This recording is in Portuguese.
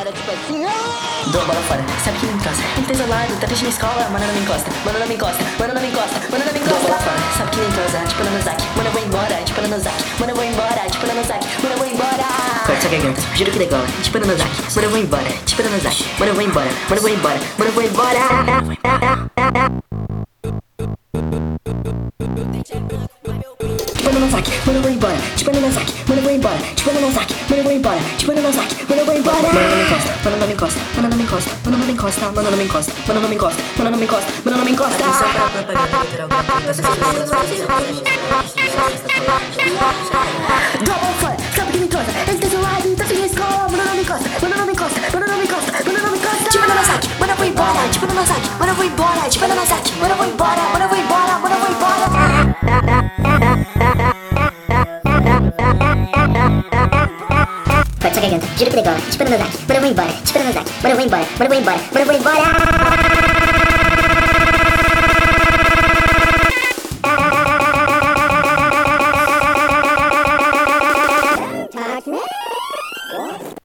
cara, tipo assim, Dou bola fora, sabe que me encosta. Ele tá isolado, tá triste na escola, mano, não me encosta. Mano, não me encosta, mano, não me encosta, mano, não me encosta. Dou bola fora, sabe que me encosta, tipo Nanozaki. Mano, eu vou embora, tipo Nanozaki. Mano, eu vou embora, tipo Nanozaki. Mano, eu vou embora. Corta a garganta, juro que degola, tipo Nanozaki. Mano, eu vou embora, tipo Nanozaki. Mano, eu vou embora, mano, eu vou embora, mano, eu vou embora. Tipo Nanozaki, mano, eu vou embora. Tipo Nanozaki, mano, eu vou embora. Tipo Nanozaki, mano, eu vou embora. Tipo Nanozaki, mano, eu vou embora. Mano, não me encosta, mano, não me encosta, mano, não me encosta, mano, não me encosta, mano, não me encosta, mano, não me encosta, mano, não me encosta, mano, não me encosta. Atenção para a propaganda literal gratuita. Double fun, sabe que me encosta. Ele tá isolado, tá sem escola, mano, não me encosta, mano, não me encosta, mano, não me encosta, mano, não me encosta. Tipo Nanozaki, mano, eu vou embora. Tipo Nanozaki, mano, eu vou embora. Tipo Nanozaki, mano, eu vou embora, mano, eu vou embora, mano, eu vou embora. Corta a garganta, juro que degola, tipo Nanozaki. Mano, eu vou embora, tipo Nanozaki. Mano, eu vou embora, mano, eu vou embora, mano, eu vou embora.